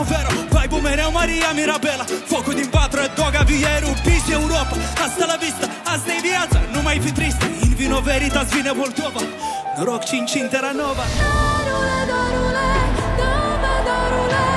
primavera, vibe mereu Maria Mirabela. Focul din patră, doga vierul, peace Europa. Asta la vista, asta e viața, nu mai fi tristă. In vino veritas, vine Moldova. Noroc 5 in Terranova. Darule, darule, dă-mi darule.